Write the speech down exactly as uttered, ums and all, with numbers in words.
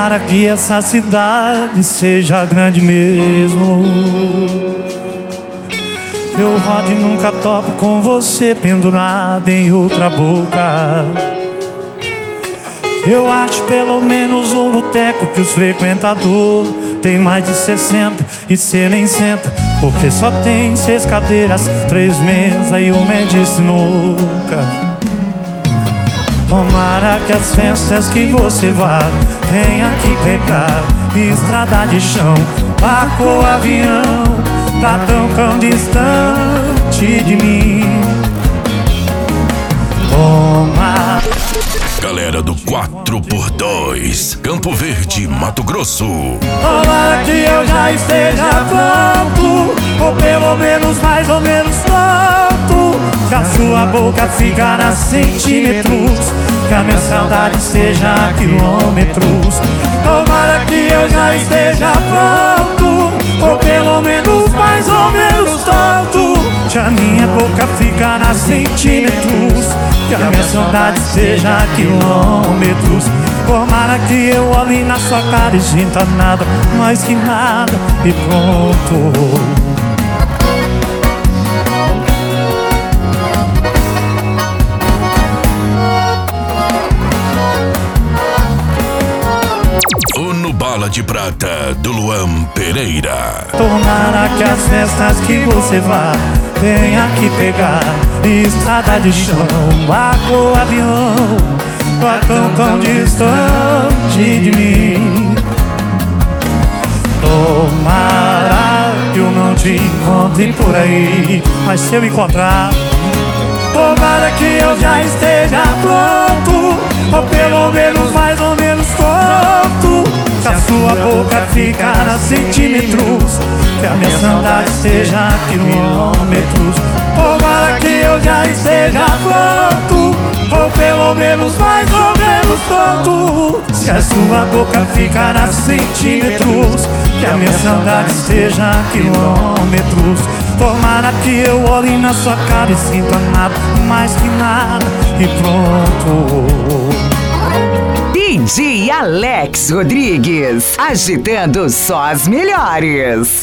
Tomara que essa cidade seja grande mesmo. Eu rodo e nunca topo com você pendurado em outra boca. Eu acho pelo menos um boteco que os frequentadores tem mais de sessenta e cê nem senta, porque só tem seis cadeiras, três mesas e uma é de sinuca. Tomara que as festas que você vá tenha que pegar estrada de chão, barco ou avião, tá tão tão distante de mim. Tomara. Galera do quatro por dois, Campo Verde, Mato Grosso. Tomara que eu já esteja pronto, ou pelo menos mais ou menos pronto, que a sua boca ficar a centímetros, que a minha saudade esteja a quilômetros. Tomara que eu já esteja pronto, ou pelo menos mais ou menos tanto, que a minha boca fica a centímetros, que a minha saudade esteja a quilômetros. Tomara que eu olhe na sua cara e sinta nada, mais que nada, e pronto. Bala de Prata, do Luan Pereira. Tomara que as festas que você vá tenha que pegar estrada de chão, barco ou avião, tá tão tão distante de mim. Tomara que eu não te encontre por aí, mas se eu encontrar, tomara que eu já esteja pronto, ou pelo menos mais ou menos pronto, que a sua boca ficar a centímetros, que a minha saudade esteja a quilômetros. Tomara que eu já esteja pronto, ou pelo menos mais ou menos pronto, se a sua boca ficar a centímetros, que a minha saudade esteja a quilômetros. Tomara que eu olhe na sua cara e sinta nada, mais que nada, e pronto. D J Alex Rodrigues, agitando só as melhores.